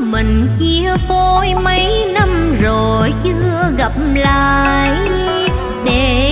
mình chia phôi mấy năm rồi chưa gặp lại, để